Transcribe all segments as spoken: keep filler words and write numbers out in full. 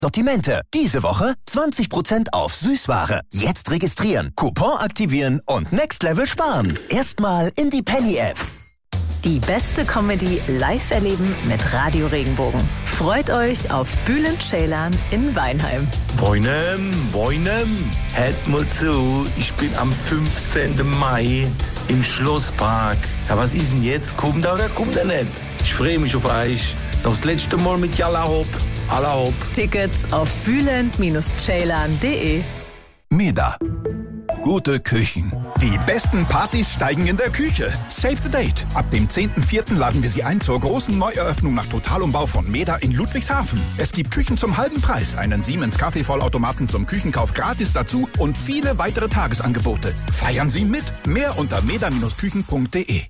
Sortimente. Diese Woche zwanzig Prozent auf Süßware. Jetzt registrieren, Coupon aktivieren und Next Level sparen. Erstmal in die Penny-App. Die beste Comedy live erleben mit Radio Regenbogen. Freut euch auf Bülent Ceylan in Weinheim. Boinem, Boinem, hört mal zu, ich bin am fünfzehnten Mai im Schlosspark. Ja, was ist denn jetzt? Kommt er oder kommt er nicht? Ich freue mich auf euch. Noch das letzte Mal mit Jalla Hopp. Alla Hopp. Tickets auf bülent Ceylan punkt de. Meda. Gute Küchen. Die besten Partys steigen in der Küche. Save the date. Ab dem zehnten vierten laden wir Sie ein zur großen Neueröffnung nach Totalumbau von Meda in Ludwigshafen. Es gibt Küchen zum halben Preis, einen Siemens Kaffeevollautomaten zum Küchenkauf gratis dazu und viele weitere Tagesangebote. Feiern Sie mit. Mehr unter meda Küchen punkt de.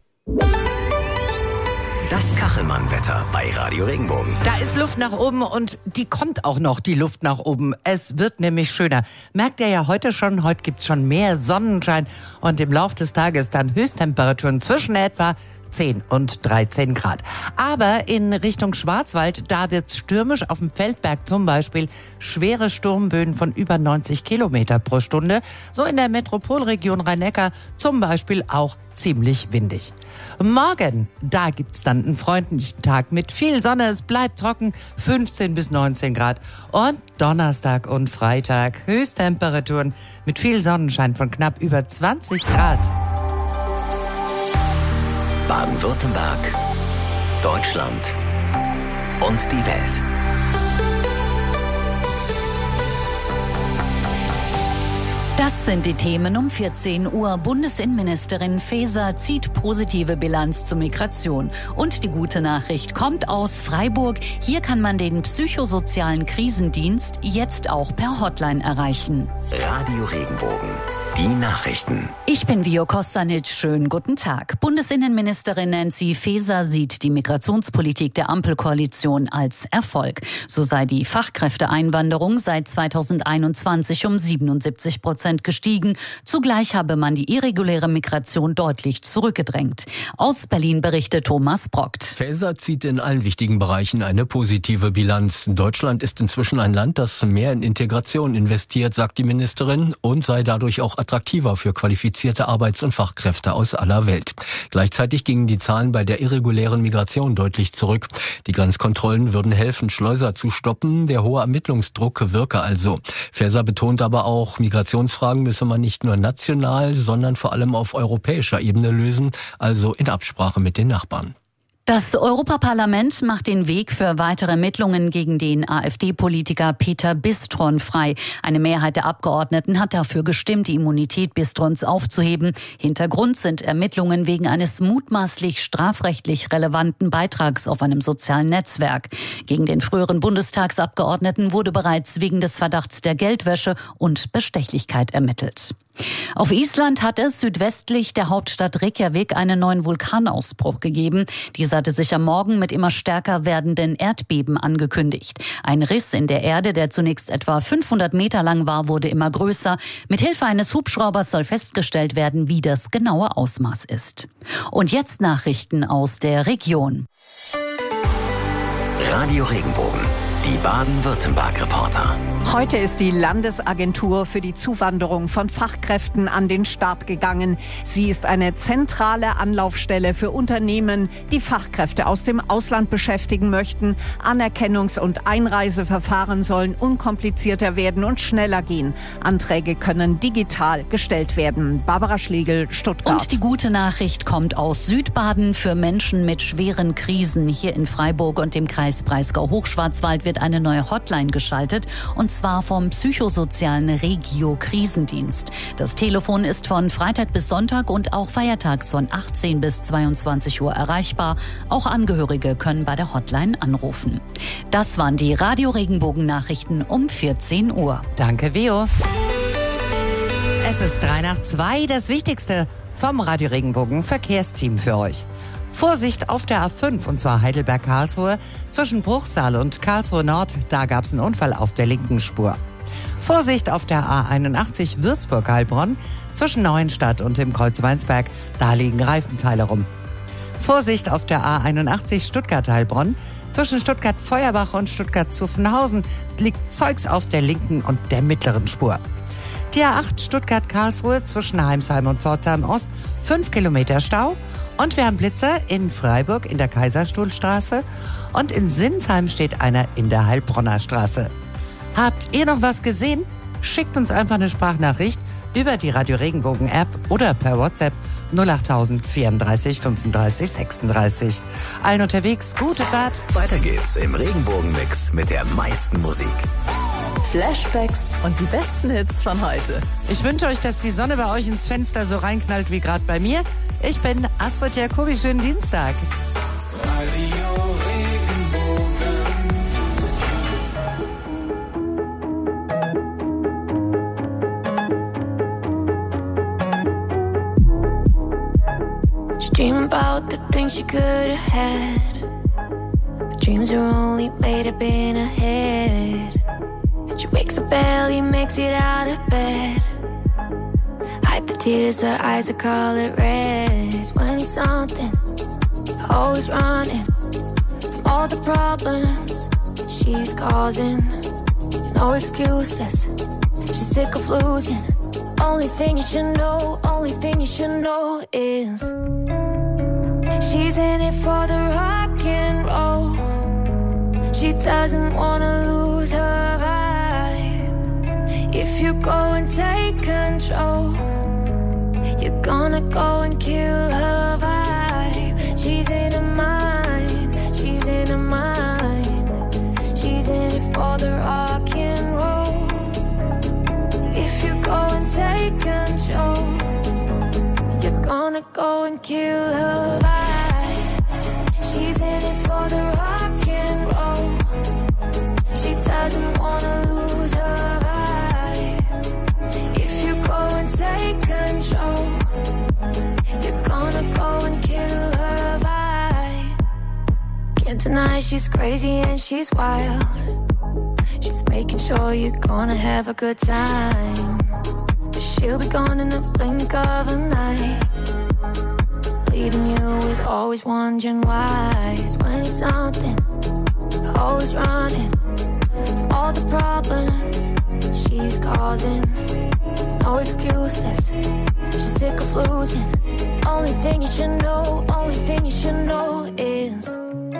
Das Kachelmann-Wetter bei Radio Regenbogen. Da ist Luft nach oben und die kommt auch noch, die Luft nach oben. Es wird nämlich schöner. Merkt ihr ja heute schon, heute gibt's schon mehr Sonnenschein und im Laufe des Tages dann Höchsttemperaturen zwischen etwa zehn und dreizehn Grad. Aber in Richtung Schwarzwald, da wird's stürmisch, auf dem Feldberg zum Beispiel schwere Sturmböen von über neunzig Kilometer pro Stunde. So in der Metropolregion Rhein-Neckar zum Beispiel auch ziemlich windig. Morgen, da gibt's dann einen freundlichen Tag mit viel Sonne, es bleibt trocken, fünfzehn bis neunzehn Grad. Und Donnerstag und Freitag Höchsttemperaturen mit viel Sonnenschein von knapp über zwanzig Grad. Baden-Württemberg, Deutschland und die Welt. Das sind die Themen um vierzehn Uhr. Bundesinnenministerin Faeser zieht positive Bilanz zur Migration. Und die gute Nachricht kommt aus Freiburg. Hier kann man den psychosozialen Krisendienst jetzt auch per Hotline erreichen. Radio Regenbogen. Die Nachrichten. Ich bin Vio Kostanic. Schönen guten Tag. Bundesinnenministerin Nancy Faeser sieht die Migrationspolitik der Ampelkoalition als Erfolg. So sei die Fachkräfteeinwanderung seit zweitausendeinundzwanzig um siebenundsiebzig Prozent gestiegen. Zugleich habe man die irreguläre Migration deutlich zurückgedrängt. Aus Berlin berichtet Thomas Brockt. Faeser zieht in allen wichtigen Bereichen eine positive Bilanz. Deutschland ist inzwischen ein Land, das mehr in Integration investiert, sagt die Ministerin, und sei dadurch auch attraktiver für qualifizierte Arbeits- und Fachkräfte aus aller Welt. Gleichzeitig gingen die Zahlen bei der irregulären Migration deutlich zurück. Die Grenzkontrollen würden helfen, Schleuser zu stoppen. Der hohe Ermittlungsdruck wirke also. Faeser betont aber auch, Migrationsfragen müsse man nicht nur national, sondern vor allem auf europäischer Ebene lösen, also in Absprache mit den Nachbarn. Das Europaparlament macht den Weg für weitere Ermittlungen gegen den AfD-Politiker Peter Bistron frei. Eine Mehrheit der Abgeordneten hat dafür gestimmt, die Immunität Bistrons aufzuheben. Hintergrund sind Ermittlungen wegen eines mutmaßlich strafrechtlich relevanten Beitrags auf einem sozialen Netzwerk. Gegen den früheren Bundestagsabgeordneten wurde bereits wegen des Verdachts der Geldwäsche und Bestechlichkeit ermittelt. Auf Island hat es südwestlich der Hauptstadt Reykjavik einen neuen Vulkanausbruch gegeben. Dieser hatte sich am Morgen mit immer stärker werdenden Erdbeben angekündigt. Ein Riss in der Erde, der zunächst etwa fünfhundert Meter lang war, wurde immer größer. Mithilfe eines Hubschraubers soll festgestellt werden, wie das genaue Ausmaß ist. Und jetzt Nachrichten aus der Region. Radio Regenbogen. Die Baden-Württemberg-Reporter. Heute ist die Landesagentur für die Zuwanderung von Fachkräften an den Start gegangen. Sie ist eine zentrale Anlaufstelle für Unternehmen, die Fachkräfte aus dem Ausland beschäftigen möchten. Anerkennungs- und Einreiseverfahren sollen unkomplizierter werden und schneller gehen. Anträge können digital gestellt werden. Barbara Schlegel, Stuttgart. Und die gute Nachricht kommt aus Südbaden für Menschen mit schweren Krisen. Hier in Freiburg und dem Kreis Breisgau-Hochschwarzwald wird eine neue Hotline geschaltet, und zwar vom psychosozialen Regio-Krisendienst. Das Telefon ist von Freitag bis Sonntag und auch feiertags von achtzehn bis zweiundzwanzig Uhr erreichbar. Auch Angehörige können bei der Hotline anrufen. Das waren die Radio Regenbogen Nachrichten um vierzehn Uhr. Danke, Vio. Es ist drei nach zwei, das Wichtigste vom Radio Regenbogen Verkehrsteam für euch. Vorsicht auf der A fünf, und zwar Heidelberg-Karlsruhe. Zwischen Bruchsal und Karlsruhe Nord, da gab es einen Unfall auf der linken Spur. Vorsicht auf der A einundachtzig Würzburg-Heilbronn. Zwischen Neuenstadt und dem Kreuz Weinsberg, da liegen Reifenteile rum. Vorsicht auf der A einundachtzig Stuttgart-Heilbronn. Zwischen Stuttgart-Feuerbach und Stuttgart-Zuffenhausen liegt Zeugs auf der linken und der mittleren Spur. Die A acht Stuttgart-Karlsruhe zwischen Heimsheim und Pforzheim Ost, fünf Kilometer Stau. Und wir haben Blitzer in Freiburg in der Kaiserstuhlstraße und in Sinsheim steht einer in der Heilbronner Straße. Habt ihr noch was gesehen? Schickt uns einfach eine Sprachnachricht über die Radio Regenbogen App oder per WhatsApp null acht tausend vierunddreißig fünfunddreißig sechsunddreißig. Allen unterwegs, gute Fahrt. Weiter geht's im Regenbogenmix mit der meisten Musik. Flashbacks und die besten Hits von heute. Ich wünsche euch, dass die Sonne bei euch ins Fenster so reinknallt wie gerade bei mir. Ich bin Astrid Jacobi, schönen Dienstag. Radio Dream about the things she could have had, but dreams are only made up in her head. She wakes up early, makes it out of bed, hide the tears, her eyes are color red. twenty something, always running from all the problems she's causing. No excuses, she's sick of losing. Only thing you should know, only thing you should know is she's in it for the rock and roll. She doesn't wanna lose her vibe. If you go and take control, you're gonna go and kill her vibe. She's in her mind, she's in her mind. She's in it for the rock and roll. If you go and take control, you're gonna go and kill her vibe. She's in it for the rock and roll. She doesn't wanna lose her vibe. If you go and take control, you're gonna go and kill her vibe. Can't deny she's crazy and she's wild. She's making sure you're gonna have a good time, but she'll be gone in the blink of an eye, leaving you with always wondering why. twenty something, always running from all the problems she's causing. No excuses, she's sick of losing. Only thing you should know, only thing you should know is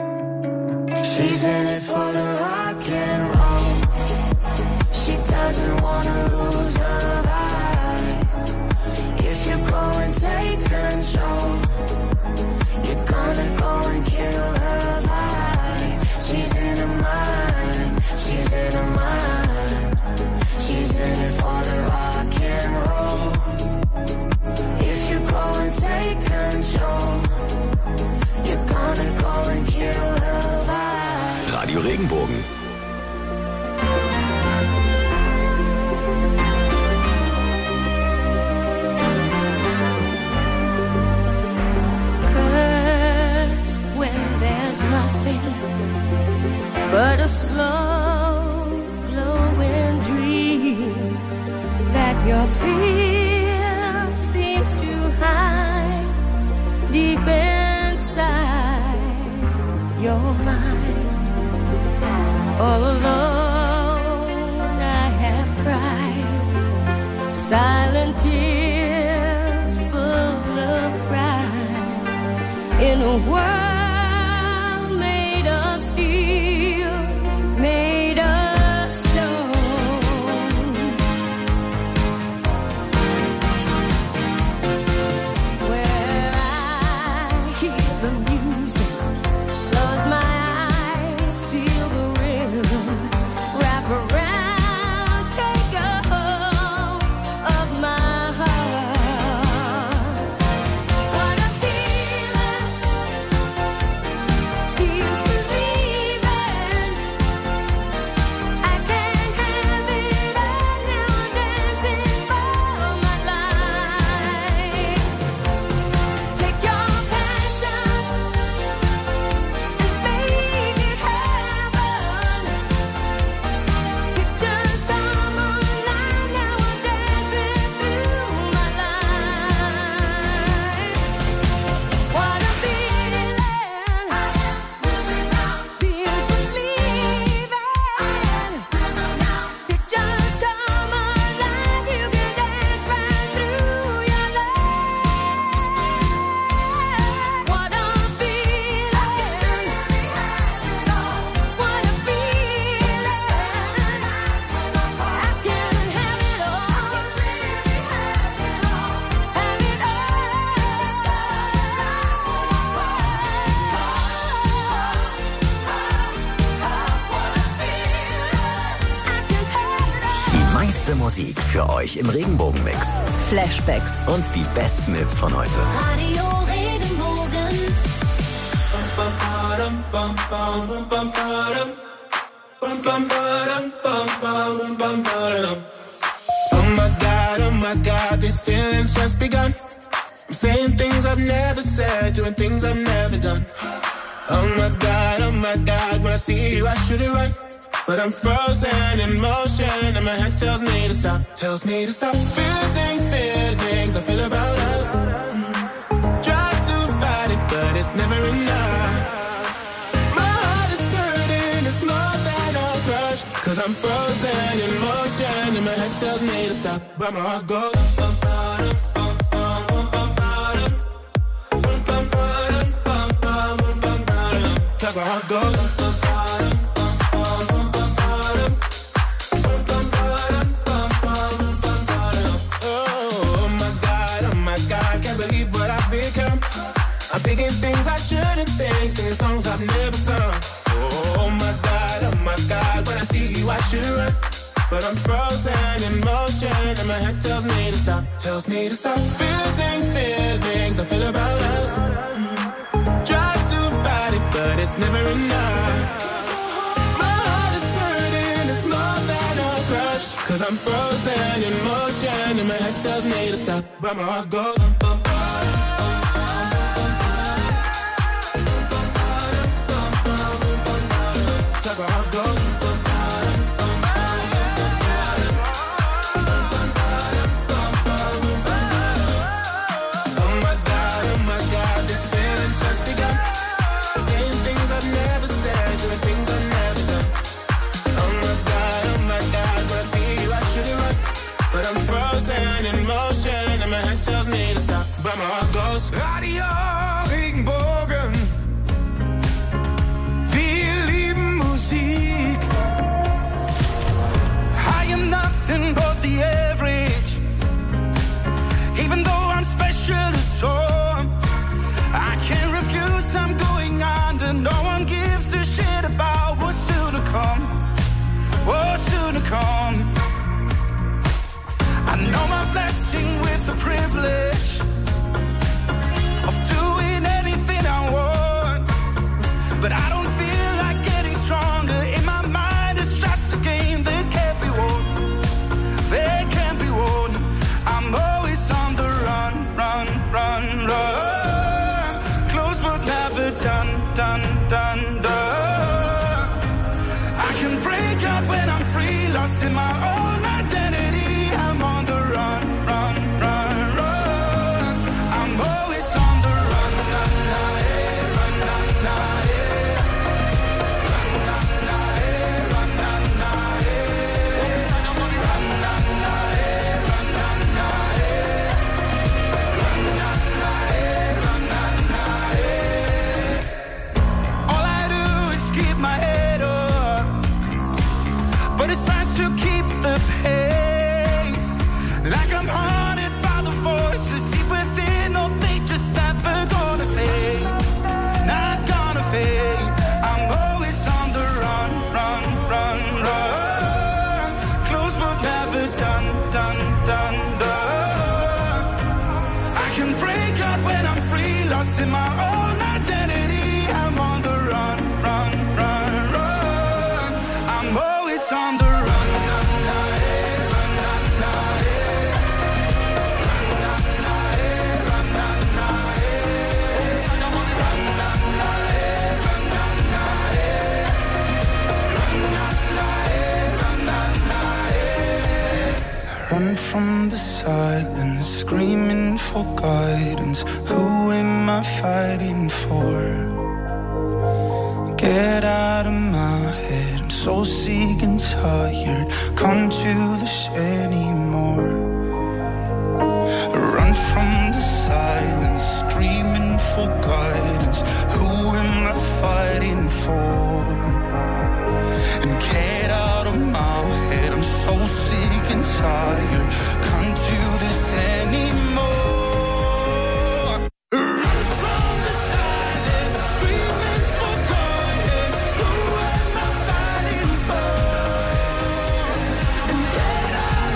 she's in it for the rock and roll. She doesn't wanna lose her vibe. If you go and take control, you're gonna go and kill her vibe. She's in her mind, she's in her mind. She's in it for the rock and roll. If you go and take control, you're gonna go and kill her vibe. Radio Regenbogen. There's nothing but a slow glowing dream that your fear seems to hide deep inside your mind. All alone I have cried silent tears full of pride in a world steel, made of stone. Where I hear the music, close my eyes, feel the rhythm, wrap around, take a hold of my heart. What a feeling. meiste Musik für euch im Regenbogen-Mix. Flashbacks Und die besten Hits von heute. Radio Regenbogen. Oh my God, oh my God, these feelings just begun. I'm saying things I've never said, doing things I've never done. Oh my God, oh my God, when I see you I should it right. But I'm frozen in motion and my head tells me to stop, tells me to stop. Feeling, feelings I feel about us. Mm. Try to fight it, but it's never enough. My heart is hurting, it's more than a crush. Cause I'm frozen in motion and my head tells me to stop, but my heart goes bum, bum, bum, bum, bum, bum, bum, bum, bum, bum, bum, bum, bum, cause my heart goes bum, bum, bum, bum, bum, bum, bum, bum, bum, bum. Oh my God, oh my God, can't believe what I've become. I'm thinking things I shouldn't think, singing songs I've never sung. Oh my God, oh my God, when I see you I should run. But I'm frozen in motion and my head tells me to stop, tells me to stop. Feeling, feelings I feel about us. Mm. Try to fight it, but it's never enough. My heart is hurting, it's more than a crush. Cause I'm frozen in motion and my head tells me to stop, but my heart goes bum, bum, bum. Cause my heart goes in motion and my head tells me to stop, but my heart goes Radio Regenbogen. Wir lieben Musik. I am nothing but the average. Even though I'm special to some, I can't refuse, I'm going under. No one gives a shit about what's soon to come. What's soon to come. I know my blessing with the privilege of doing anything I want, but I don't feel like getting stronger. In my mind it's just a game that can't be won, that can't be won. I'm always on the run, run, run, run. Close but never done, done, done, done. I can break out when I'm free, lost in my own identity. I'm on the run, run, run, run. I'm always on the run, na, na, eh, run, na, na, eh. Run, na, na, eh, run, na, na, eh. Run, na, na, eh, run, na, na, eh. Run, na, na, eh, run, na, na, eh. All I do is keep my head up, but it's hard to keep the pace. Like I'm haunted by the voices deep within. No, they just never gonna fade, not gonna fade. I'm always on the run, run, run, run. Close but never done, done, done, done. I can break out when I'm free, lost in my own identity. I'm on the run, run, run, run. I'm always on the run. Run from the silence, screaming for guidance. Who am I fighting for? Get out of my head, I'm so sick and tired. Come to this anymore. Run from the silence, screaming for guidance. Who am I fighting for? And get out of my head, I'm so sick and tired. Can't do this anymore. Run from the silence, screaming for guidance. Who am I fighting for? And get out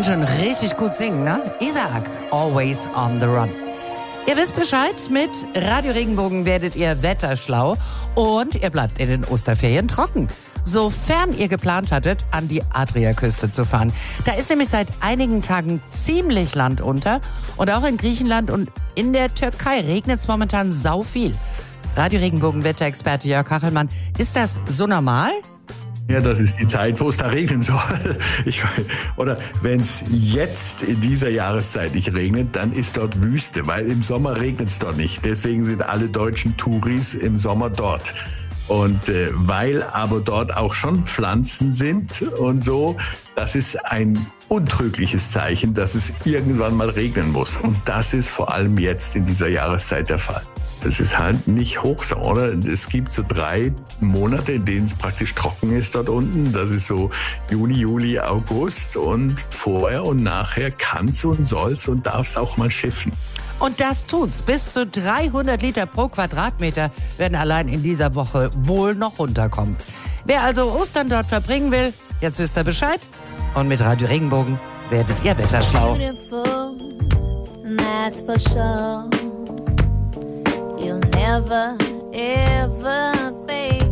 kann schon richtig gut singen, ne? Isaac, Always on the Run. Ihr wisst Bescheid, mit Radio Regenbogen werdet ihr wetterschlau und ihr bleibt in den Osterferien trocken. Sofern ihr geplant hattet, an die Adriaküste zu fahren. Da ist nämlich seit einigen Tagen ziemlich Land unter und auch in Griechenland und in der Türkei regnet es momentan sau viel. Radio Regenbogen Wetterexperte Jörg Kachelmann, ist das so normal? Ja, das ist die Zeit, wo es da regnen soll. Ich, oder wenn es jetzt in dieser Jahreszeit nicht regnet, dann ist dort Wüste, weil im Sommer regnet es dort nicht. Deswegen sind alle deutschen Touris im Sommer dort. Und äh, weil aber dort auch schon Pflanzen sind und so, das ist ein untrügliches Zeichen, dass es irgendwann mal regnen muss. Und das ist vor allem jetzt in dieser Jahreszeit der Fall. Das ist halt nicht Hochsommer, oder? Es gibt so drei Monate, in denen es praktisch trocken ist dort unten. Das ist so Juni, Juli, August. Und vorher und nachher kann's und soll's und darf's auch mal schiffen. Und das tut's. Bis zu dreihundert Liter pro Quadratmeter werden allein in dieser Woche wohl noch runterkommen. Wer also Ostern dort verbringen will, jetzt wisst ihr Bescheid. Und mit Radio Regenbogen werdet ihr wetterschlau. Beautiful, and that's for sure. You'll never, ever fade.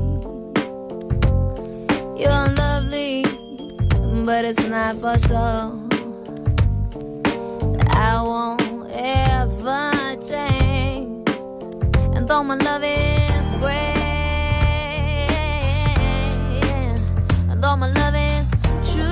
You're lovely, but it's not for sure. I won't ever change. And though my love is great, and though my love is true,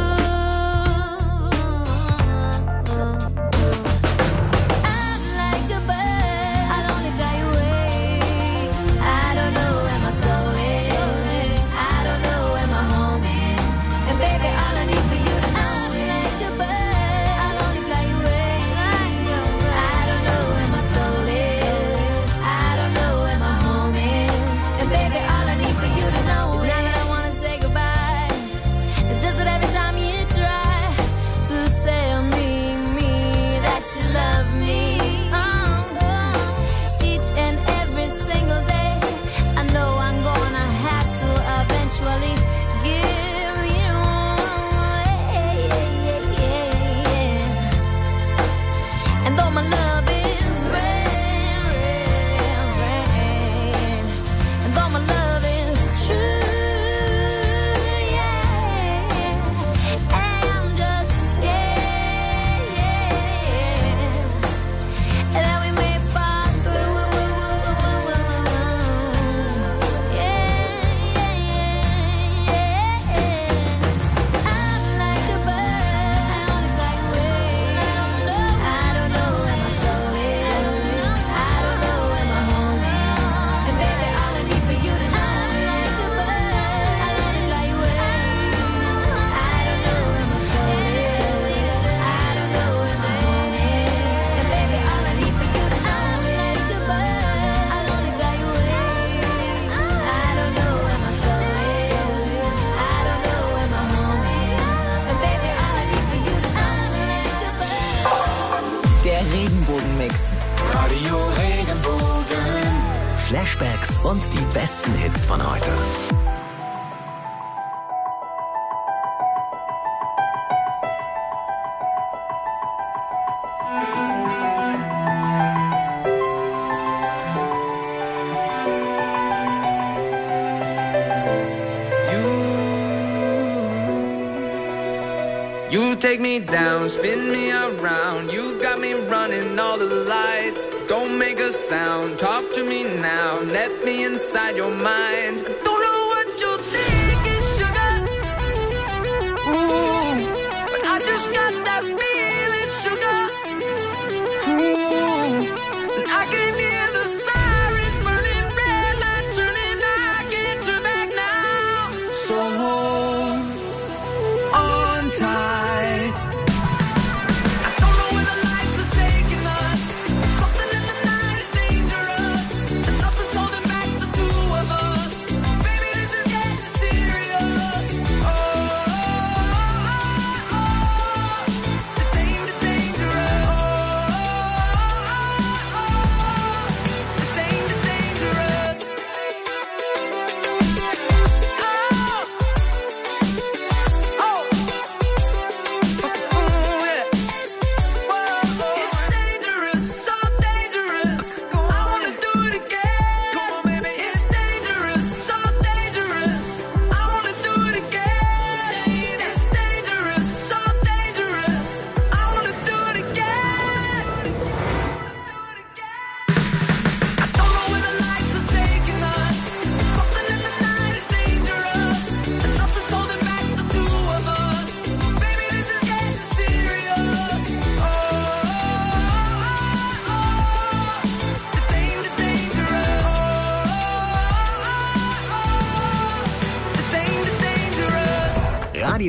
I'm like a bird, I'd only fly away. I don't know where my soul is, I don't know where my home is. And baby, all I need for you to know, I'm like a bird, I'd only fly away. I don't know where my soul is, I don't know where my home is. And baby, all I need for you to know is not that I wanna say goodbye. It's just that every time you try to tell me, me that you love me, oh, each and every single day, I know I'm gonna have to eventually give you away. And though my love is rare, rare, rare, and though my love is true, yeah, I'm just scared, yeah, that we may fall through, yeah, yeah, yeah. I'm like a bird, I only fly away. I don't know where my soul is, I don't know where my home is. And baby, all I need for you to know, I'm like a bird, I only fly away. I don't know where my soul is, I don't know where my home is. And baby, all I need for you to know, I'm like a bird, I only fly away. I don't know where my soul is, I don't know where my home is. And baby, all I need for you to know, I'm like a bird. Der Regenbogenmix. Radio Regenbogen. Flashbacks und die besten Hits von heute. You take me down, spin me around. You got me running all the lights. Don't make a sound, talk to me now. Let me inside your mind. Don't know what you're thinking, sugar. Ooh, but I just got that feeling, sugar. Ooh, and I can hear the sirens burning, red lights turning. I can't turn back now. So hold on tight. Baby,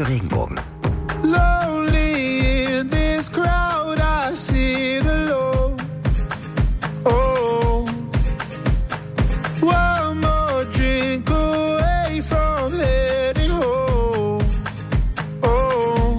Radio Regenbogen. Lonely in this crowd, I sit alone. Oh, one more drink away from heading home. Oh,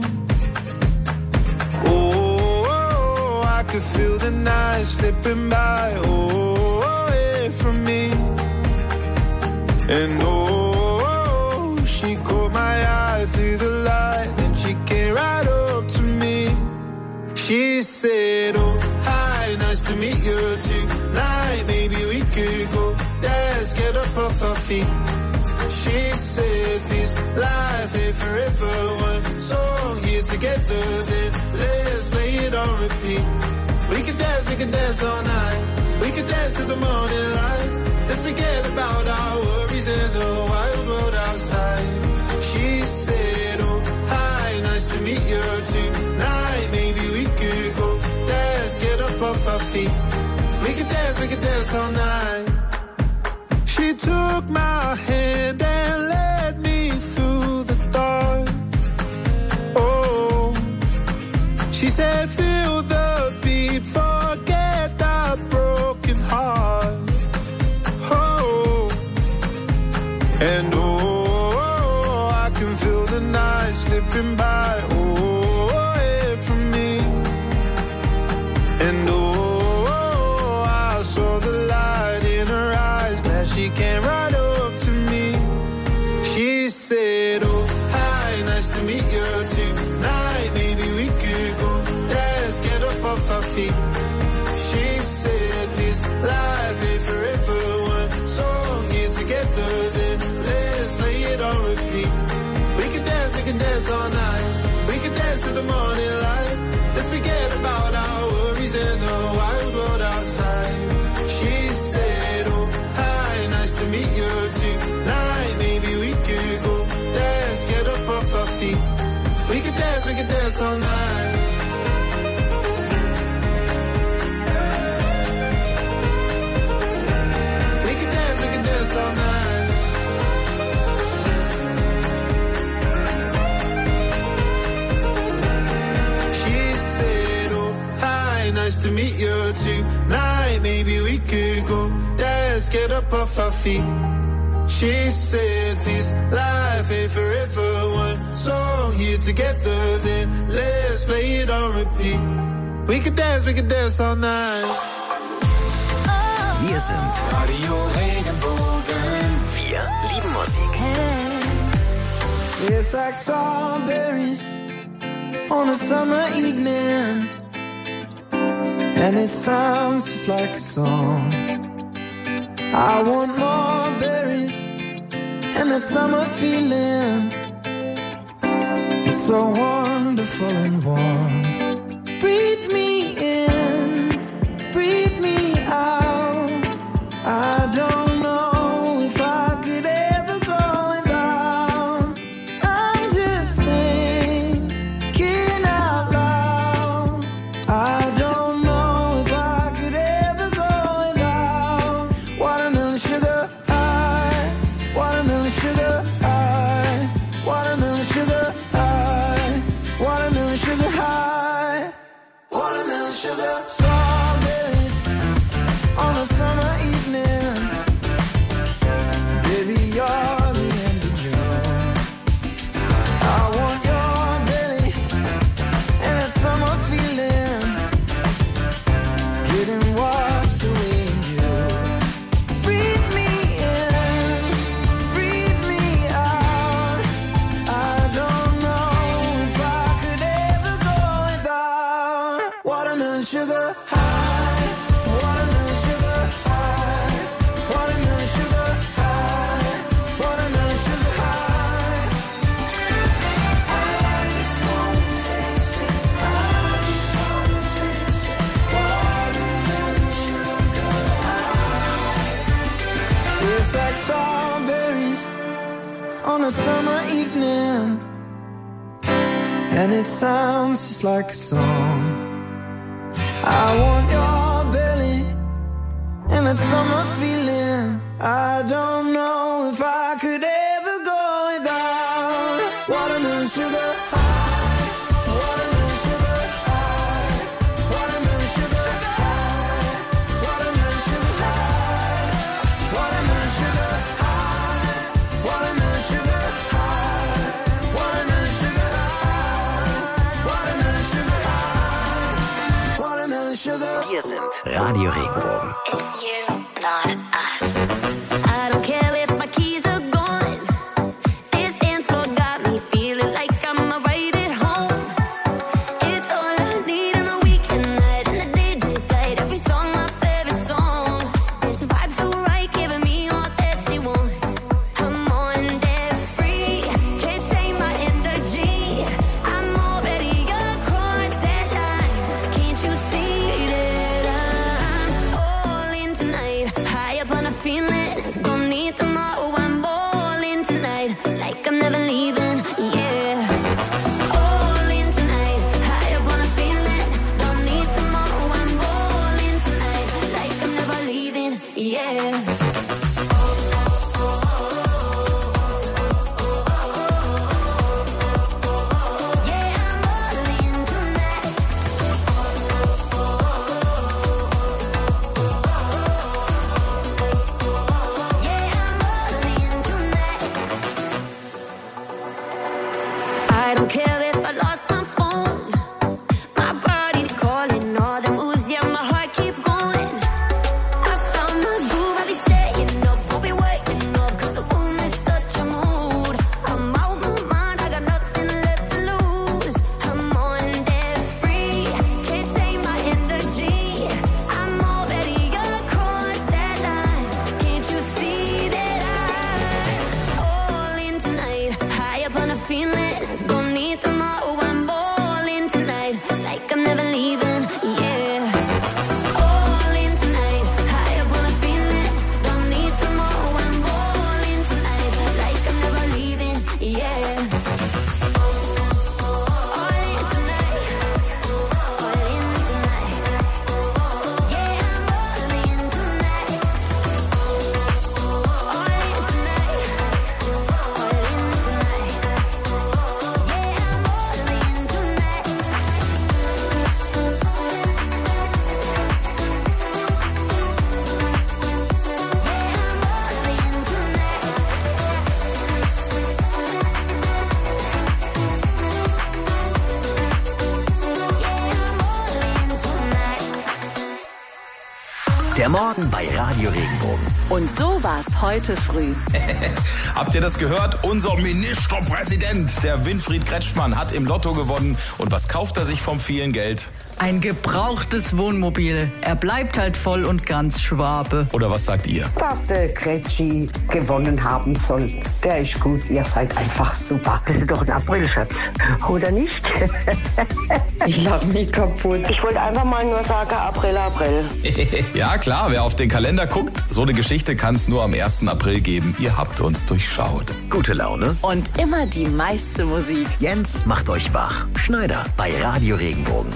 oh, oh, I could feel the night slipping by. Oh, away from me. And oh, she caught my eye through the light, and she came right up to me. She said, oh, hi, nice to meet you tonight. Maybe we could go dance, get up off our feet. She said, this life ain't forever. One song here together, then let's play it on repeat. We can dance, we can dance all night. We can dance to the morning light. Let's forget about our worries and the wild world outside. She said, oh, hi, nice to meet you tonight. Maybe we could go dance, get up off our feet. We could dance, we could dance all night. She took my hand and led me through the dark. Oh, she said, feel the beat, forget that broken heart. Oh, and oh, I can feel the night slipping by. Oh, away from me. And oh, I saw the light in her eyes. Glad she came right up to me. She said, oh, hi, nice to meet you tonight. Maybe we could go dance, get up off our feet. She said, this life ain't forever. One song here together, then let's play it on repeat. We can dance, we can dance all night. We can dance to the morning light. Let's forget about our worries and the wild world outside. She said, oh, hi, nice to meet you tonight. Maybe we could go dance, get up off our feet. We can dance, we can dance all night. We can dance, we can dance all night. She said, oh, hi, nice to meet you tonight. Maybe we could go dance, get up off our feet. She said, this life ain't forever. One song here together, then let's play it on repeat. We could dance, we could dance all night. Wir sind Radio Regenbogen. Wir lieben Musik. It's like strawberries on a summer evening, and it sounds just like a song. I want more berries and that summer feeling. It's so wonderful and warm. Breathe me in, breathe me out. I don't know if I could ever go without. I'm just thinking out loud. I don't know if I could ever go without. Watermelon sugar high, watermelon sugar high, watermelon sugar high, watermelon sugar high, watermelon sugar. Strawberries on a summer evening. Baby, you're the end of June. I want your belly and that summer feeling, getting washed away in you. Breathe me in, breathe me out. I don't know if I could ever go without. Watermelon sugar high, watermelon sugar high, watermelon sugar high, watermelon sugar high. I just wanna taste it, I just wanna taste it. Watermelon sugar high. Tastes like strawberries on a summer evening, and it sounds just like a song. I want your belly and that summer feeling. I don't know if I could ever go without watermelon sugar Wir sind Radio Regenbogen. I don't care if my keys are gone. This dance floor got me feeling like I'm right at home. It's all I need on a weekend night and the D J tight. Every song my favorite song. This vibe so right, giving me all that she wants. I'm on that free, can't take my energy. I'm already across that line. Can't you see that I'm all in tonight? High up on a feeling, don't need tomorrow. I'm all in tonight, like I'm never leaving. Yeah, all in tonight, high up on a feeling, don't need tomorrow. I'm all in tonight, like I'm never leaving. Yeah. I don't care if I lost my phone. My body's calling, all the moves, yeah, my heart keep going. I found my groove, I'll be staying up, we'll be waking up, cause the room is such a mood. I'm out my mind, I got nothing left to lose. I'm on that free, can't take my energy. I'm already across that line. Can't you see that I'm all in tonight? High up on a feeling, don't need tomorrow. I'm all in tonight, like I'm never leaving. Yeah, all in tonight, high up on a feeling, don't need tomorrow. I'm all in tonight, like I'm never leaving. Yeah, all in tonight, all in tonight. Yeah, I'm all in tonight, all in tonight, all in tonight. Yeah, I'm all in tonight. Der Morgen bei Radio Regenbogen. Und so war's heute früh. Habt ihr das gehört? Unser Ministerpräsident, der Winfried Kretschmann, hat im Lotto gewonnen. Und was kauft er sich vom vielen Geld? Ein gebrauchtes Wohnmobil. Er bleibt halt voll und ganz Schwabe. Oder was sagt ihr? Dass der Kretschi gewonnen haben soll, der ist gut. Ihr seid einfach super. Das ist doch ein Aprilscherz, oder nicht? Ich lach mich kaputt. Ich wollte einfach mal nur sagen, April, April. Ja klar, wer auf den Kalender guckt, so eine Geschichte kann es nur am ersten April geben. Ihr habt uns durchschaut. Gute Laune. Und immer die meiste Musik. Jens macht euch wach. Schneider bei Radio Regenbogen.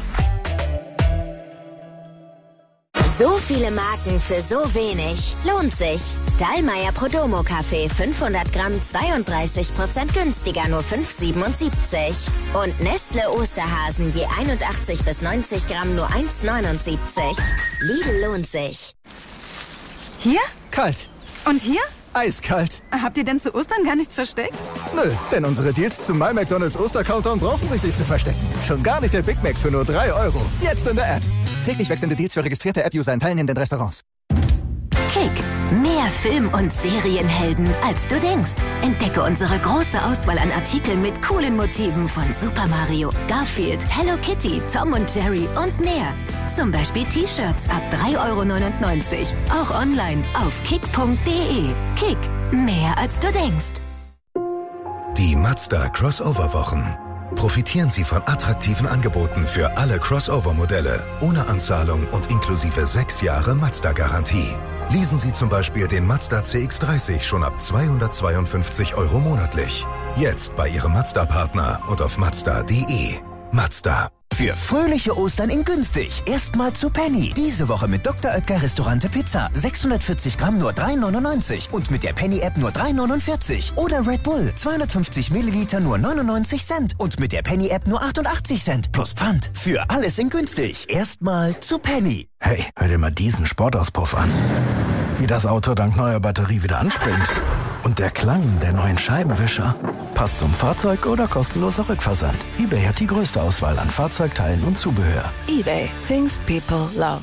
So viele Marken für so wenig. Lohnt sich. Dallmayr Prodomo Kaffee fünfhundert Gramm zweiunddreißig Prozent günstiger, nur fünf siebenundsiebzig. Und Nestle Osterhasen je einundachtzig bis neunzig Gramm nur eins neunundsiebzig. Lidl lohnt sich. Hier? Kalt. Und hier? Eiskalt. Habt ihr denn zu Ostern gar nichts versteckt? Nö, denn unsere Deals zum My McDonald's Oster-Countdown brauchen sich nicht zu verstecken. Schon gar nicht der Big Mac für nur drei Euro. Jetzt in der App. Täglich wechselnde Deals für registrierte App-User in teilnehmenden Restaurants. Kick. Mehr Film- und Serienhelden, als du denkst. Entdecke unsere große Auswahl an Artikeln mit coolen Motiven von Super Mario, Garfield, Hello Kitty, Tom und Jerry und mehr. Zum Beispiel T-Shirts ab drei Euro neunundneunzig. Auch online auf kick punkt de. Kick. Mehr als du denkst. Die Mazda Crossover-Wochen. Profitieren Sie von attraktiven Angeboten für alle Crossover-Modelle, ohne Anzahlung und inklusive sechs Jahre Mazda-Garantie. Leasen Sie zum Beispiel den Mazda C X dreißig schon ab zweihundertzweiundfünfzig Euro monatlich. Jetzt bei Ihrem Mazda-Partner und auf mazda punkt de. Mazda. Für fröhliche Ostern in günstig. Erstmal zu Penny. Diese Woche mit Doktor Oetker Restaurante Pizza. sechshundertvierzig Gramm nur drei neunundneunzig. Und mit der Penny-App nur drei neunundvierzig. Oder Red Bull. zweihundertfünfzig Milliliter nur neunundneunzig Cent. Und mit der Penny-App nur achtundachtzig Cent. Plus Pfand. Für alles in günstig. Erstmal zu Penny. Hey, hör dir mal diesen Sportauspuff an. Wie das Auto dank neuer Batterie wieder anspringt. Und der Klang der neuen Scheibenwischer passt zum Fahrzeug oder kostenloser Rückversand. eBay hat die größte Auswahl an Fahrzeugteilen und Zubehör. eBay. Things people love.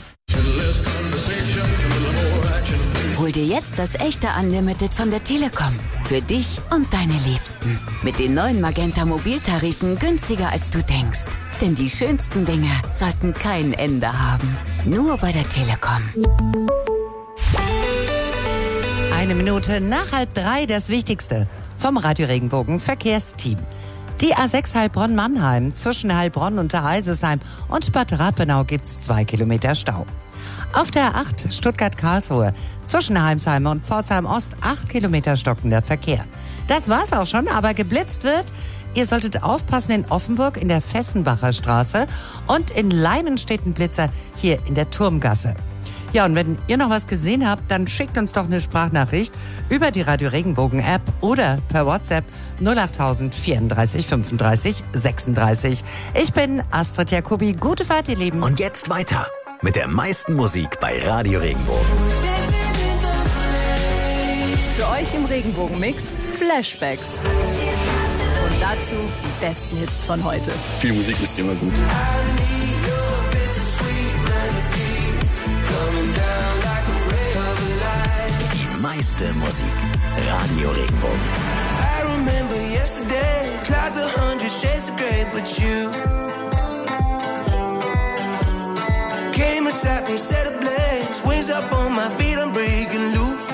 Hol dir jetzt das echte Unlimited von der Telekom. Für dich und deine Liebsten. Mit den neuen Magenta Mobiltarifen günstiger als du denkst. Denn die schönsten Dinge sollten kein Ende haben. Nur bei der Telekom. Eine Minute nach halb drei, das Wichtigste vom Radio Regenbogen Verkehrsteam. Die A sechs Heilbronn-Mannheim zwischen Heilbronn und Heisesheim und Bad Rappenau gibt's zwei Kilometer Stau. Auf der A acht Stuttgart-Karlsruhe zwischen Heimsheim und Pforzheim-Ost acht Kilometer stockender Verkehr. Das war's auch schon, aber geblitzt wird. Ihr solltet aufpassen in Offenburg in der Fessenbacher Straße und in Leimen steht ein Blitzer hier in der Turmgasse. Ja, und wenn ihr noch was gesehen habt, dann schickt uns doch eine Sprachnachricht über die Radio Regenbogen App oder per WhatsApp null acht tausend vierunddreißig fünfunddreißig sechsunddreißig. Ich bin Astrid Jacobi. Gute Fahrt, ihr Lieben. Und jetzt weiter mit der meisten Musik bei Radio Regenbogen. Für euch im Regenbogen-Mix Flashbacks. Und dazu die besten Hits von heute. Viel Musik ist immer gut. Die meiste Musik. Radio Regenbogen. I remember yesterday, clouds a hundred shades of grey, but you came beside me, set ablaze, wings up on my feet, I'm breaking loose.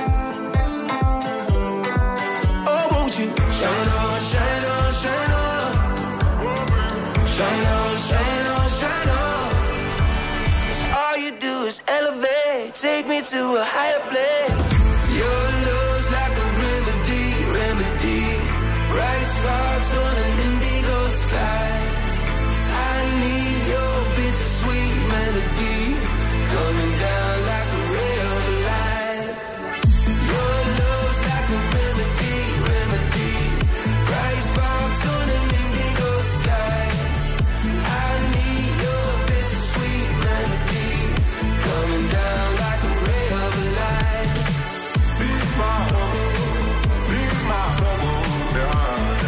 Oh, won't you shine on, shine on, shine on, shine on, shine on, shine on. 'Cause all you do is elevate, take me to a higher place. Your love's like a remedy, remedy. Bright sparks on an indigo sky. I need your bittersweet melody coming down like a ray of light. Your love's like a remedy, remedy. Bright sparks on an indigo sky. I need your bittersweet melody coming down like a ray of light. Be my home, be my home, yeah.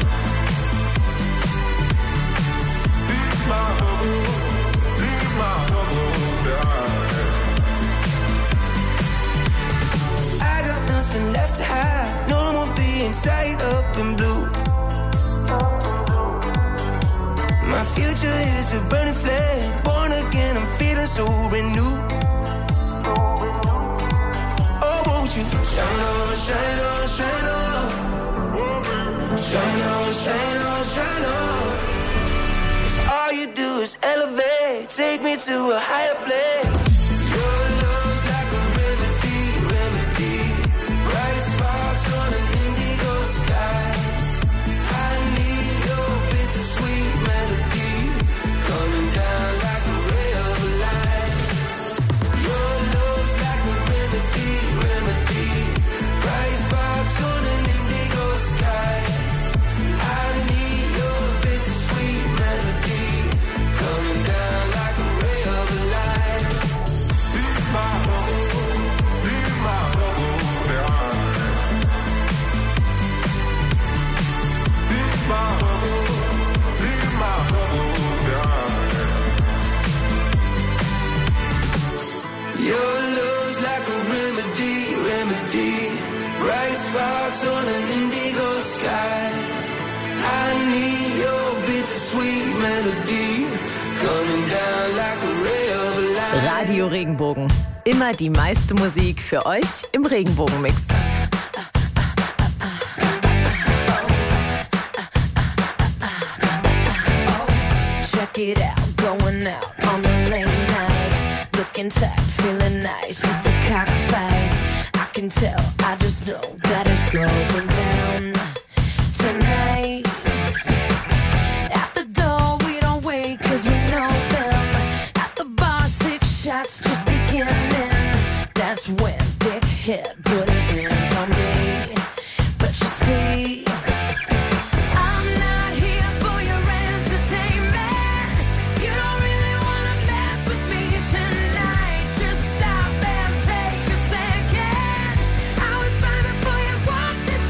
Be my home, be my home, yeah. I got nothing left to hide, no more being tied up in blue. My future is a burning flame, born again, I'm feeling so renewed. Oh, won't you shine on, shine on, shine on, shine on, shine on, shine on. 'Cause all you do is elevate, take me to a higher place. Your love's like a remedy, remedy. Bright sparks on an indigo sky. I need your bittersweet melody coming down like a ray of light. Your love's like a remedy, remedy. Bright sparks on an indigo sky. I need your bittersweet melody coming down like a ray of light. Be my home, be my home, yeah. Be my home, be my home, yeah. Your love's like a remedy, remedy. Bright sparks on an indigo sky. I need your bittersweet melody coming down like a ray of light. Radio Regenbogen. Immer die meiste Musik für euch im Regenbogen-Mix. Check it out, going out on the late night. Looking tight, feeling nice, it's a cockfight. I can tell, I just know that it's going down tonight. At the door, we don't wait, cause we know them. At the bar, six shots just beginning. That's when Dick hit, put his hands on me. But you see, I'm not here for your entertainment. You don't really wanna mess with me tonight. Just stop and take a second. I was fine before you walked in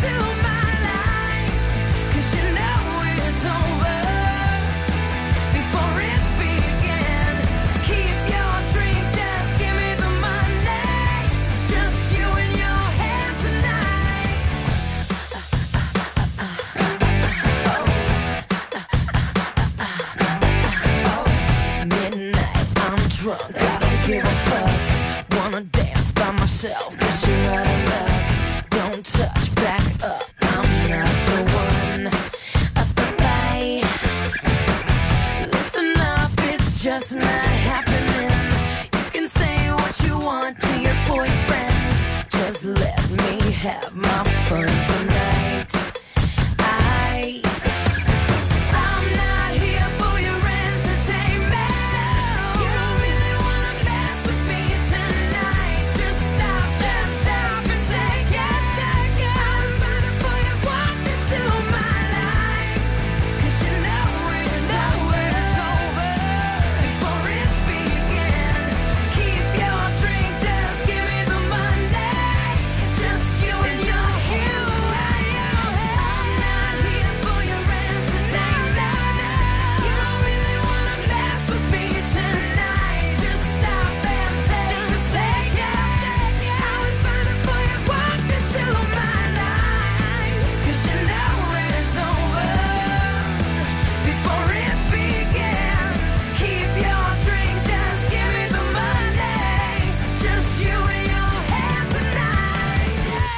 drunk, I don't give a fuck. Wanna dance by myself, guess you're out of luck. Don't touch, back up, I'm not the one. Up, up, bye. Listen up, it's just not happening. You can say what you want to your boyfriends. Just let me have my fun tonight. I I'm not here for your entertainment. You don't really wanna mess with me tonight. Just stop, just stop and say yes. I was running for you, walked into my life. 'Cause you know it's over, it's over before it began. Keep your drink, just give me the money. It's just you and your hero. I'm not here for your entertainment. You don't really wanna mess with me tonight. Just stop and take a second. I was running for you, walked into my life. 'Cause you know it's over before it began. Keep your drink, just give me the money. It's just you and your hand tonight.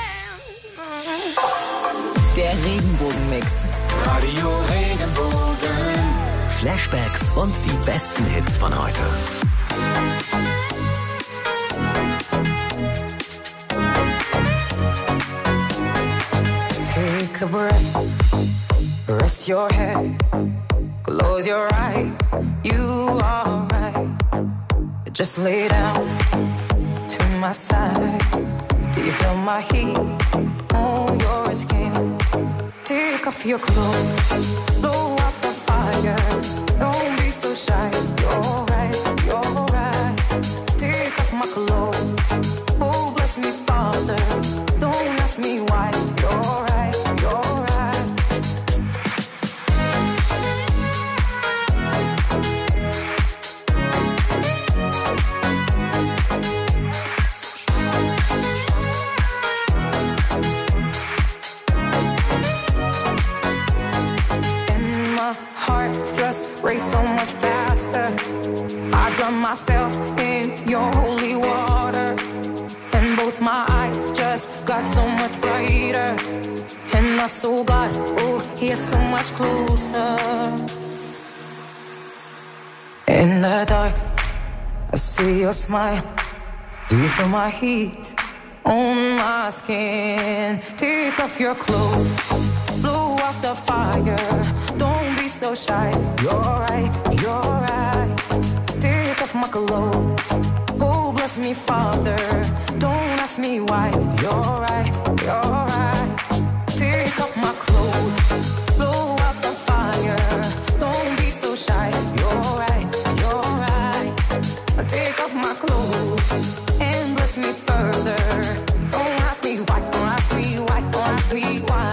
Der Regenbogenmix. Radio Regenbogen. Flashbacks und die besten Hits von heute. Take a breath, rest your head, close your eyes, you are right. Just lay down to my side. Do you feel my heat on your skin? Take off your clothes, blow out the fire. Don't be so shy, you're right, you're right. Take off my clothes, oh bless me, Father. Don't ask me why, you're right, you're right. And my heart just raced so much faster. I drown myself in your holy water. And both my eyes just got so much brighter. And I saw God, oh, he's so much closer. In the dark, I see your smile. Do you feel my heat on my skin? Take off your clothes, blow out the fire. Don't be so shy, you're right, you're right. Take off my clothes, oh bless me, Father. Don't ask me why, you're right, you're right. Take off my clothes, blow out the fire. Don't be so shy, you're right, you're right. Take off my clothes and bless me further. Don't ask me why, don't ask me why, don't ask me why.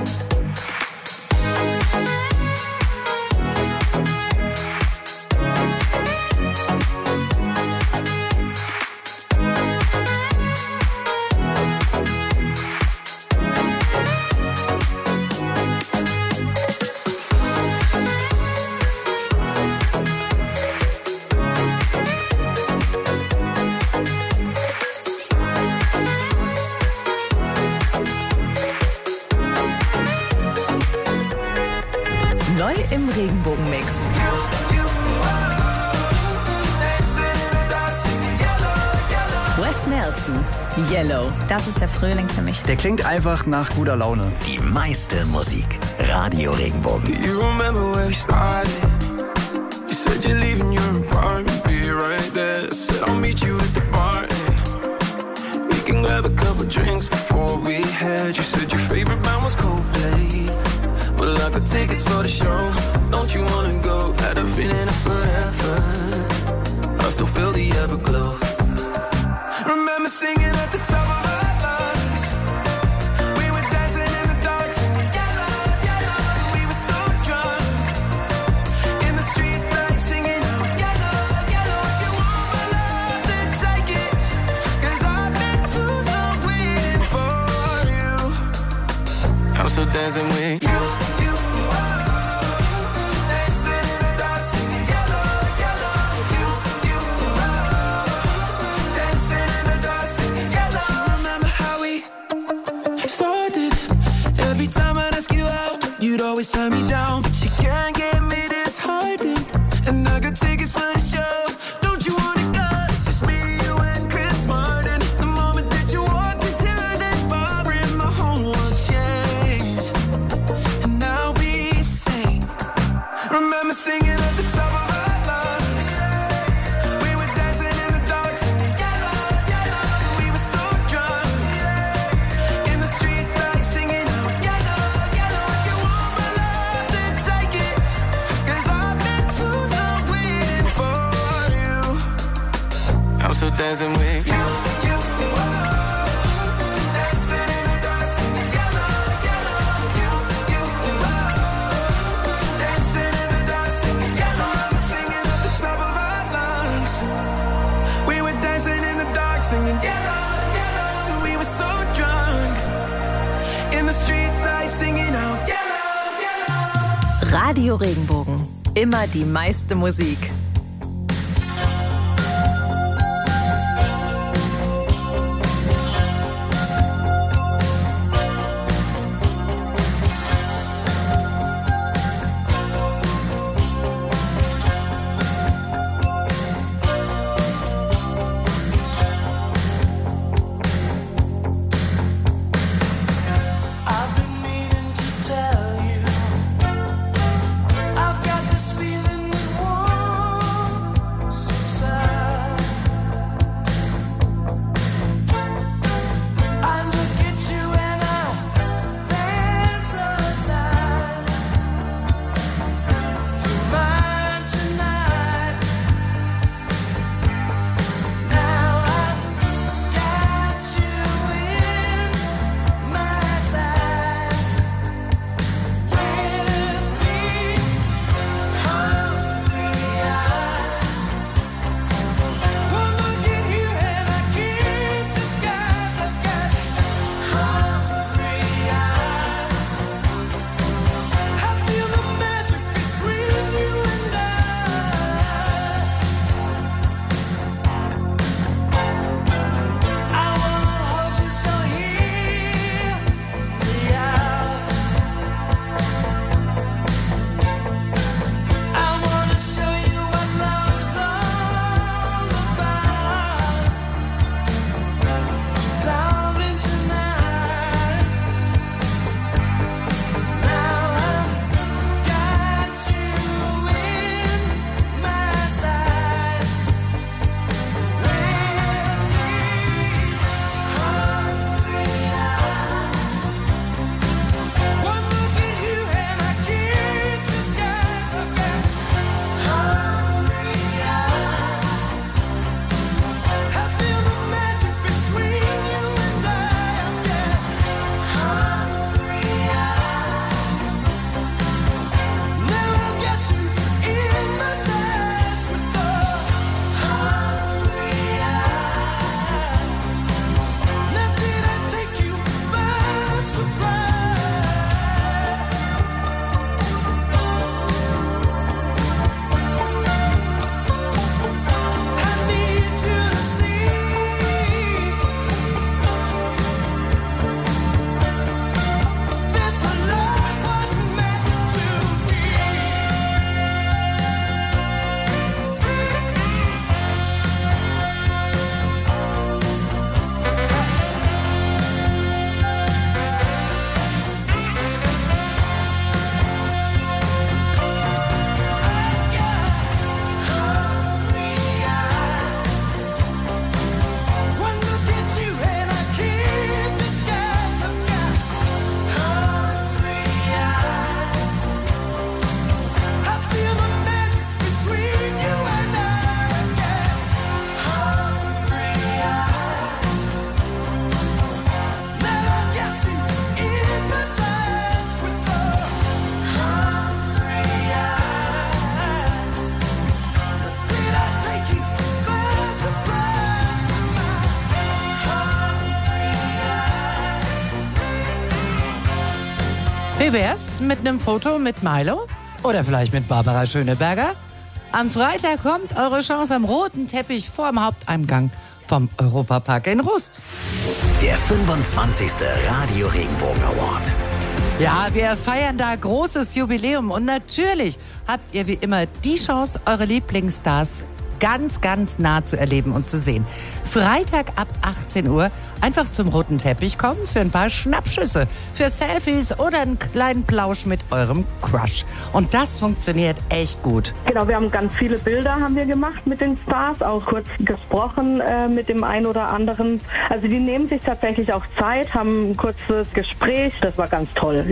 Neu im Regenbogenmix. Wes Nelson, Yellow. Das ist der Frühling für mich. Der klingt einfach nach guter Laune. Die meiste Musik. Radio Regenbogen. You remember where we started? You said you're leaving your apartment, be right there. I said I'll meet you at the bar and we can grab a couple drinks before we head. You said your favorite band was Coldplay. Well, I got tickets for the show. Don't you wanna go? Had a feeling of forever. I still feel the everglow. Remember singing at the top of our lungs. We were dancing in the dark, singing yellow, yellow. We were so drunk in the street lights, singing out yellow, yellow. If you want my love, then take it. 'Cause I've been too long waiting for you. I'm still dancing with you. Dancing in the dark, singing yellow, yellow. You, you, I'm still dancing with you, you, whoa. Dancing in the dark, singing yellow, yellow. You, you, whoa. Dancing in the dark, singing yellow. Singing at the top of our lungs. We were dancing in the dark, singing yellow, yellow. We were so drunk. In the street lights, singing out yellow, yellow. Radio Regenbogen. Immer die meiste Musik. Wie wär's mit einem Foto mit Milo? Oder vielleicht mit Barbara Schöneberger? Am Freitag kommt eure Chance am roten Teppich vorm Haupteingang vom Europapark in Rust. Der fünfundzwanzigste Radio Regenbogen Award. Ja, wir feiern da großes Jubiläum und natürlich habt ihr wie immer die Chance, eure Lieblingsstars ganz, ganz nah zu erleben und zu sehen. Freitag ab achtzehn Uhr einfach zum roten Teppich kommen für ein paar Schnappschüsse, für Selfies oder einen kleinen Plausch mit eurem Crush. Und das funktioniert echt gut. Genau, wir haben ganz viele Bilder haben wir gemacht mit den Stars, auch kurz gesprochen äh, mit dem einen oder anderen. Also die nehmen sich tatsächlich auch Zeit, haben ein kurzes Gespräch, das war ganz toll, ja.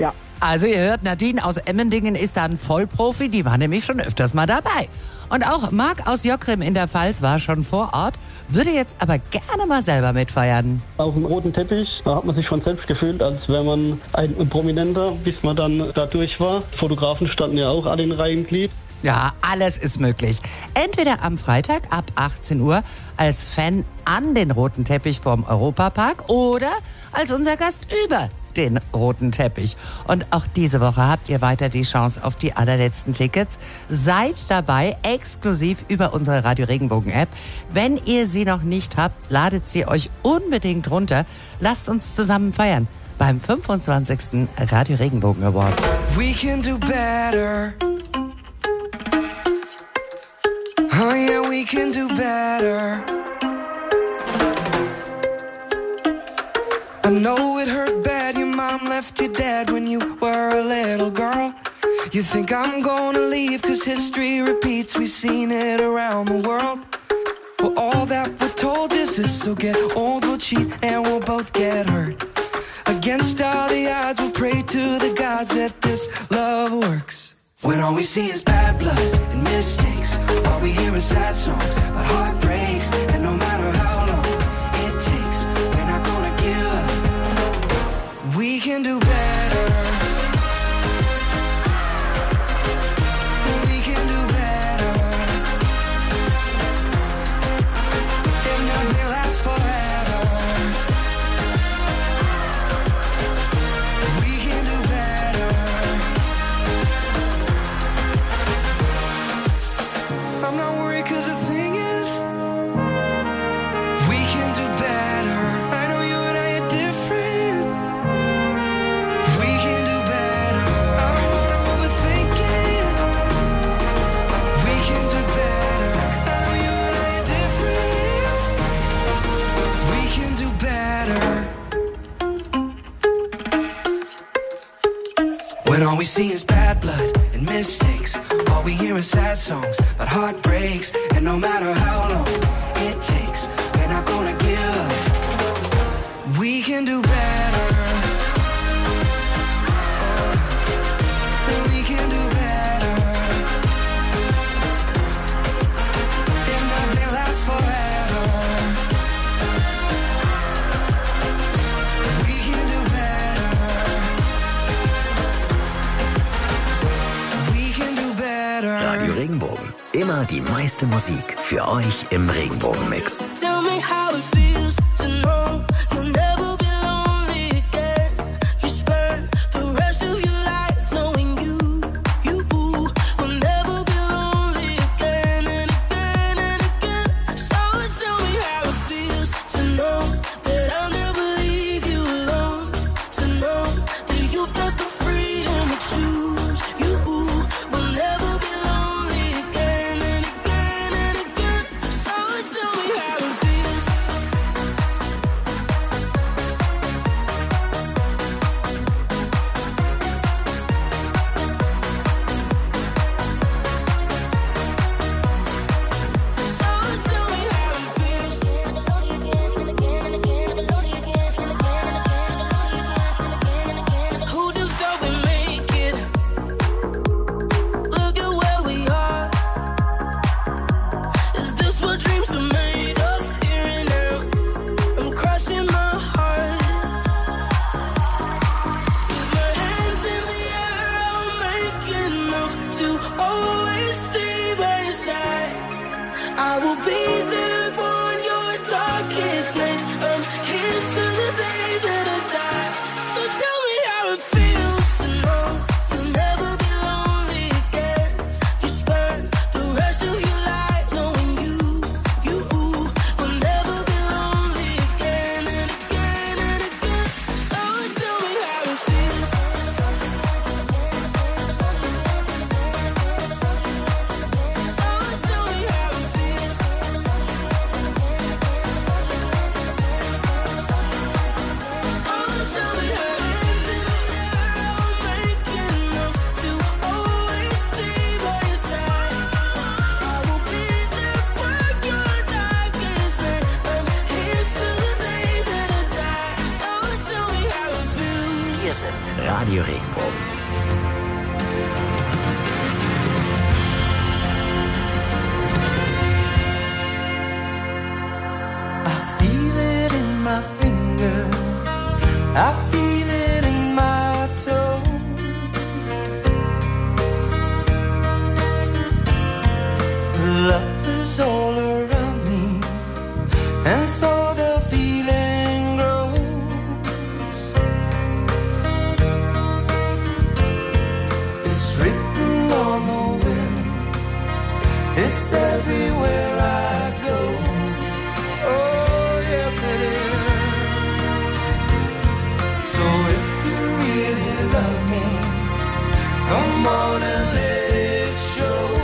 Also ihr hört, Nadine aus Emmendingen ist da ein Vollprofi, die war nämlich schon öfters mal dabei. Und auch Marc aus Jockrim in der Pfalz war schon vor Ort, würde jetzt aber gerne mal selber mitfeiern. Auf dem roten Teppich, da hat man sich schon selbst gefühlt, als wäre man ein Prominenter, bis man dann da durch war. Fotografen standen ja auch alle in Reihenglied. Ja, alles ist möglich. Entweder am Freitag ab achtzehn Uhr als Fan an den roten Teppich vorm Europapark oder als unser Gast über den roten Teppich. Und auch diese Woche habt ihr weiter die Chance auf die allerletzten Tickets. Seid dabei, exklusiv über unsere Radio Regenbogen App. Wenn ihr sie noch nicht habt, ladet sie euch unbedingt runter. Lasst uns zusammen feiern beim fünfundzwanzigsten Radio Regenbogen Award. We can do better. Oh yeah, we can do better. I know it hurt bad, your mom left you dead when you were a little girl. You think I'm gonna leave cause history repeats, we've seen it around the world. Well, all that we're told is this, so get old, we'll cheat and we'll both get hurt. Against all the odds, we'll pray to the gods that this love works. When all we see is bad blood and mistakes, all we hear is sad songs about heartbreaks, and no matter how long it takes, we're not gonna give up. We can do better. We can do better. And nothing lasts forever. We can do better. I'm not worried cause the thing is, we can do better. I know you and I are different. We can do better. I don't wanna overthink it. We can do better. I know you and I are different. We can do better. When all we see is bad blood and mistakes, all we hear is sad songs about heartbreaks, and no matter how long it takes, we're not gonna give up. We can do better. We can do better. And nothing lasts forever. We can do better. We can do better. Radio Regenbogen. Immer die meiste Musik für euch im Regenbogenmix. Tell me how it feels to know you'll never be lonely again. You spend the rest of your life knowing you, you will never be lonely again and again and again. So tell me how it feels to know that I'll never leave you alone. To know that you've got the freedom to choose. You will never be lonely again and again and again. So tell me how it feels. So tell me how it feels. Who'd have thought we'd make it? Look at where we are. Is this what dreams are made of? Here and now, I'm crossing my heart. With my hands in the air, I'll make enough to always stay by your side. I will be there for your darkest night. I'm here till the day that I die. So tell me how it feels to know you'll never be lonely again. You spend the rest of your life knowing you, you will never be lonely again and again and again. So tell me how it feels. So tell me how it feels. So tell me how hands in the air, I'll make enough to always stay by your side. I will be there for your darkest night. I'm here till the day that I die. So tell me how it feels. Wir sind Radio Regenbogen. still. I feel it in my toe. Love is all around me, and so the feeling grows. It's written on the wind, it's everywhere I go. Oh, yes it is. So if you really love me, come on and let it show.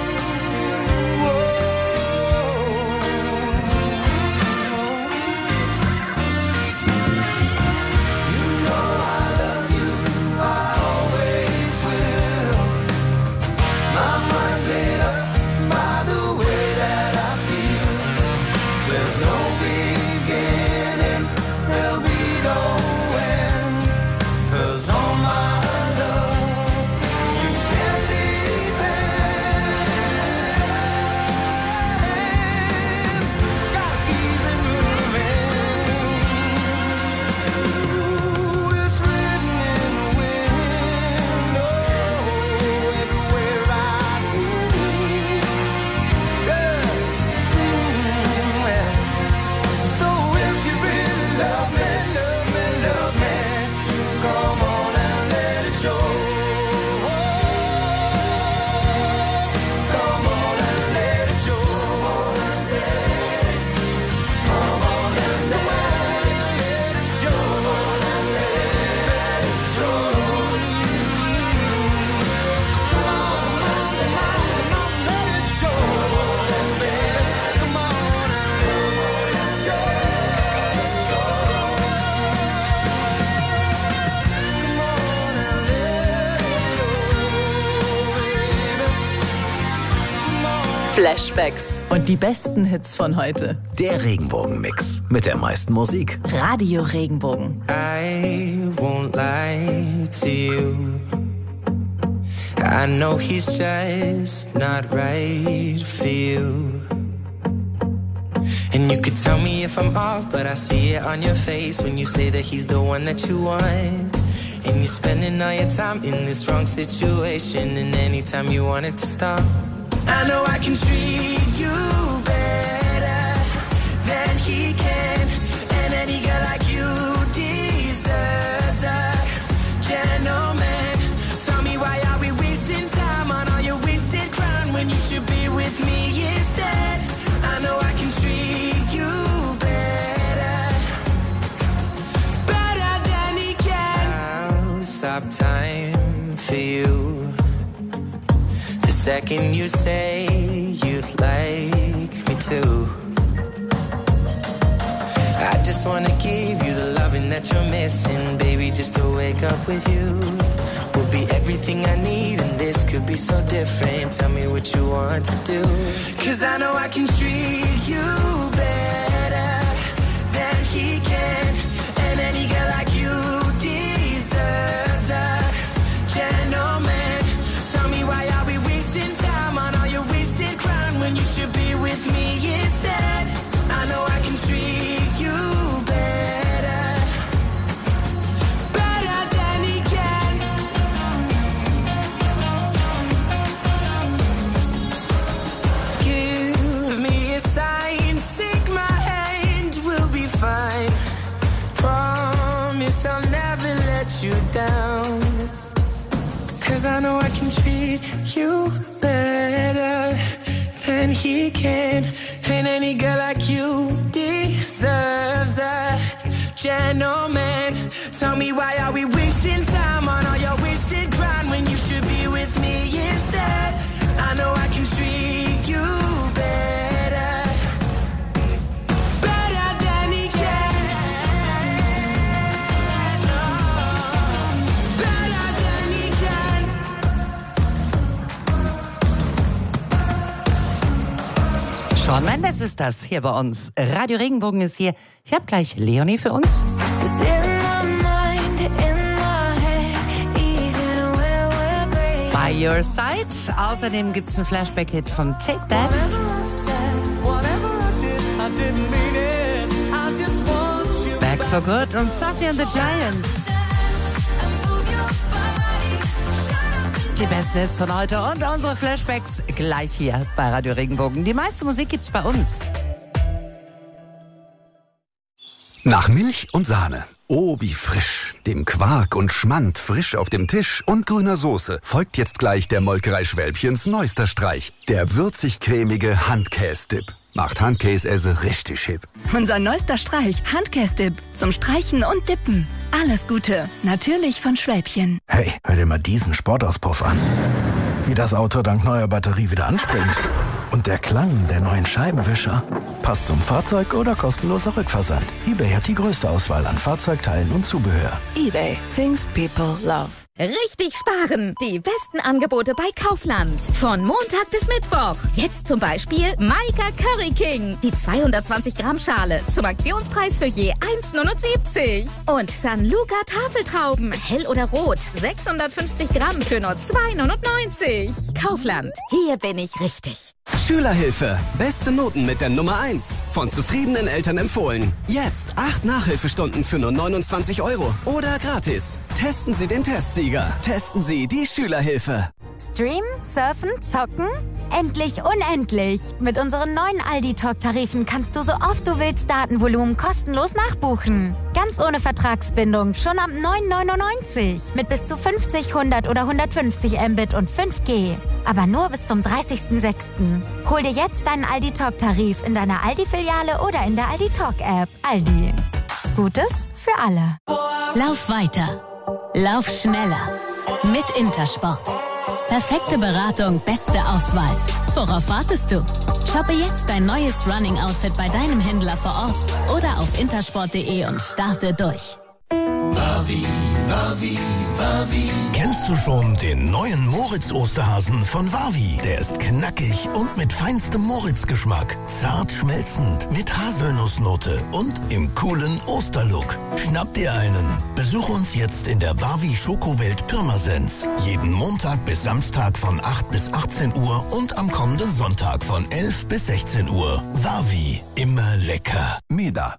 Flashbacks und die besten Hits von heute. Der Regenbogen-Mix mit der meisten Musik. Radio Regenbogen. I won't lie to you. I know he's just not right for you. And you could tell me if I'm off, but I see it on your face when you say that he's the one that you want. And you're spending all your time in this wrong situation, and anytime you want it to stop, I know I can treat you better than he can. And any girl like you deserves a gentleman. Tell me, why are we wasting time on all your wasted crown when you should be with me instead? I know I can treat you better, better than he can. I'll stop time for you the second you say you'd like me to. I just wanna give you the loving that you're missing, baby. Just to wake up with you will be everything I need, and this could be so different. Tell me what you want to do, 'cause I know I can treat you better than he can. And any girl like you deserves a gentleman. Tell me, why are we wasting time on all your wasted crown when you should be with me instead? I know I can treat you better, better than he can. Give me a sign, take my hand, we'll be fine. Promise I'll never let you down, 'cause I know I can treat you better than he can. And any girl like you deserves a gentleman. Tell me, why are we wasting time on all your wasted grind when you should be with me instead? I know I can treat you better, better than he can. Oh, better than he can. Shawn Mendes ist das hier bei uns. Radio Regenbogen ist hier. Ich habe gleich Leonie für uns. By Your Side. Außerdem gibt es einen Flashback-Hit von Take That. Back for So Good und Sophie and the Giants. Die besten Hits von heute und unsere Flashbacks gleich hier bei Radio Regenbogen. Die meiste Musik gibt's bei uns. Nach Milch und Sahne. Oh, wie frisch. Dem Quark und Schmand frisch auf dem Tisch und grüner Soße folgt jetzt gleich der Molkerei Schwälbchens neuester Streich. Der würzig-cremige Handkäse-Dip. Macht Handkäse richtig hip. Unser neuester Streich, Handkäse-Dip. Zum Streichen und Dippen. Alles Gute. Natürlich von Schwälbchen. Hey, hör dir mal diesen Sportauspuff an. Wie das Auto dank neuer Batterie wieder anspringt. Und der Klang der neuen Scheibenwischer. Passt zum Fahrzeug oder kostenloser Rückversand. eBay hat die größte Auswahl an Fahrzeugteilen und Zubehör. eBay. Things people love. Richtig sparen! Die besten Angebote bei Kaufland. Von Montag bis Mittwoch. Jetzt zum Beispiel Maika Curry King. Die zweihundertzwanzig Gramm Schale. Zum Aktionspreis für je eins neunundsiebzig. Und San Luca Tafeltrauben. Hell oder rot. sechshundertfünfzig Gramm für nur zwei neunundneunzig. Kaufland. Hier bin ich richtig. Schülerhilfe. Beste Noten mit der Nummer eins. Von zufriedenen Eltern empfohlen. Jetzt acht Nachhilfestunden für nur neunundzwanzig Euro. Oder gratis. Testen Sie den Testsieger. Testen Sie die Schülerhilfe. Streamen, surfen, zocken? Endlich unendlich! Mit unseren neuen Aldi-Talk-Tarifen kannst du so oft du willst Datenvolumen kostenlos nachbuchen. Ganz ohne Vertragsbindung, schon ab neun neunundneunzig. Mit bis zu fünfzig, hundert oder hundertfünfzig Mbit und fünf G. Aber nur bis zum dreißigsten sechsten Hol dir jetzt deinen Aldi-Talk-Tarif in deiner Aldi-Filiale oder in der Aldi-Talk-App. Aldi. Gutes für alle. Lauf weiter. Lauf schneller. Mit Intersport. Perfekte Beratung, beste Auswahl. Worauf wartest du? Shoppe jetzt dein neues Running-Outfit bei deinem Händler vor Ort oder auf intersport punkt de und starte durch. Wavi, Wavi, Wavi. Kennst du schon den neuen Moritz-Osterhasen von Wavi? Der ist knackig und mit feinstem Moritz-Geschmack. Zart schmelzend, mit Haselnussnote und im coolen Osterlook. Schnapp dir einen. Besuch uns jetzt in der Wavi Schokowelt Pirmasens. Jeden Montag bis Samstag von acht bis achtzehn Uhr und am kommenden Sonntag von elf bis sechzehn Uhr. Wavi, immer lecker. Meda.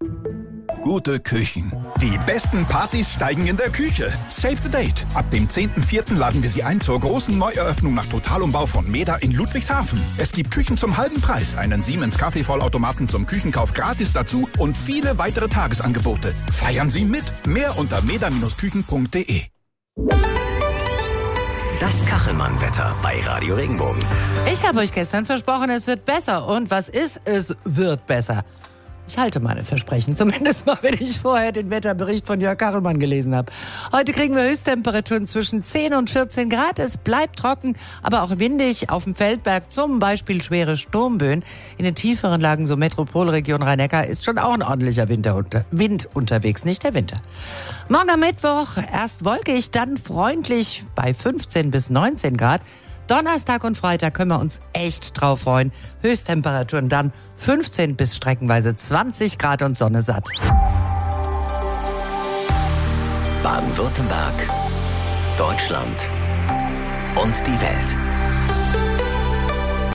Gute Küchen. Die besten Partys steigen in der Küche. Save the date. Ab dem zehnten vierten laden wir Sie ein zur großen Neueröffnung nach Totalumbau von Meda in Ludwigshafen. Es gibt Küchen zum halben Preis, einen Siemens Kaffeevollautomaten zum Küchenkauf gratis dazu und viele weitere Tagesangebote. Feiern Sie mit. Mehr unter meda Bindestrich küchen punkt de. Das Kachelmann-Wetter bei Radio Regenbogen. Ich habe euch gestern versprochen, es wird besser. Und was ist? Es wird besser. Ich halte meine Versprechen, zumindest mal, wenn ich vorher den Wetterbericht von Jörg Kachelmann gelesen habe. Heute kriegen wir Höchsttemperaturen zwischen zehn und vierzehn Grad. Es bleibt trocken, aber auch windig. Auf dem Feldberg zum Beispiel schwere Sturmböen. In den tieferen Lagen, so Metropolregion Rhein-Neckar, ist schon auch ein ordentlicher Winter unter, Wind unterwegs, nicht der Winter. Morgen am Mittwoch erst wolkig, dann freundlich bei fünfzehn bis neunzehn Grad. Donnerstag und Freitag können wir uns echt drauf freuen. Höchsttemperaturen dann fünfzehn bis streckenweise zwanzig Grad und Sonne satt. Baden-Württemberg, Deutschland und die Welt.